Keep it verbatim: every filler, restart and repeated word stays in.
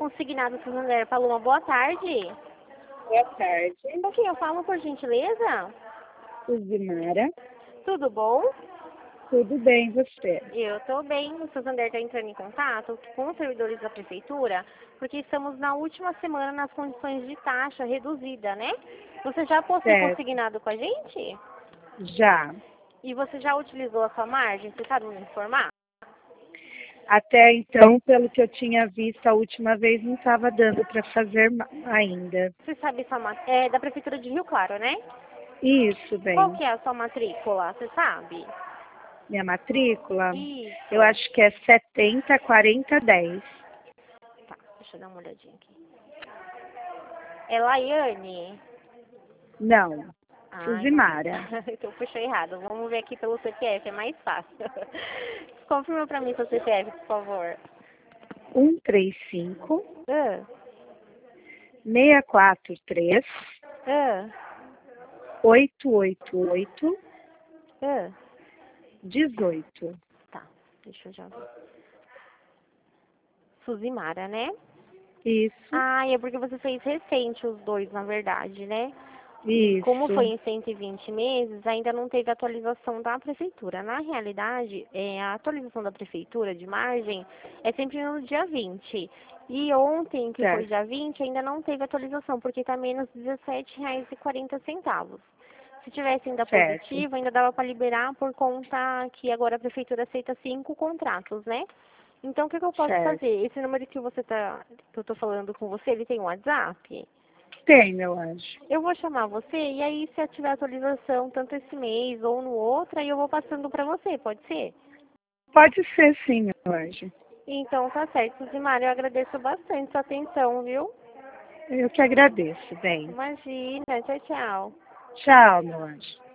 Consignado Santander. Paloma, boa tarde. Boa tarde. Com quem eu falo, por gentileza? Suzimara. Tudo bom? Tudo bem, você? Eu estou bem. O Santander está entrando em contato com os servidores da prefeitura, porque estamos na última semana nas condições de taxa reduzida, né? Você já possui Certo. consignado com a gente? Já. E você já utilizou a sua margem? Você sabe me informar? Até então, pelo que eu tinha visto, a última vez não estava dando para fazer ma- ainda. Você sabe sua ma- é da prefeitura de Rio Claro, né? Isso, bem. Qual que é a sua matrícula? Você sabe? Minha matrícula, Isso. eu acho que é setenta, quarenta, dez. Tá, deixa eu dar uma olhadinha aqui. É Laiane? Não. Ah, Suzimara. então, então puxou errado. Vamos ver aqui pelo C P F, é mais fácil. Confirma pra mim seu C P F, por favor. um três cinco, Ah, seis quatro três, ah, oito oito oito, ah. dezoito. Tá, deixa eu já ver. Suzimara, né? Isso, Ah, é porque você fez recente os dois, na verdade, né? E como foi isso. em cento e vinte meses, ainda não teve atualização da prefeitura. Na realidade, é, a atualização da prefeitura de margem é sempre no dia vinte. E ontem, que foi Certo. dia vinte, ainda não teve atualização, porque está menos dezessete reais e quarenta centavos. Se tivesse ainda Certo. positivo, ainda dava para liberar por conta que agora a prefeitura aceita cinco contratos, né? Então, o que, que eu posso Certo. fazer? Esse número que você tá, que eu tô falando com você, ele tem um WhatsApp? Tem, eu acho. Eu vou chamar você e aí se tiver atualização tanto esse mês ou no outro, aí eu vou passando para você, pode ser? Pode ser sim, meu anjo. Então tá certo, Zimara, eu agradeço bastante sua atenção, viu? Eu que agradeço, bem. Imagina, tchau, tchau. Tchau, meu anjo.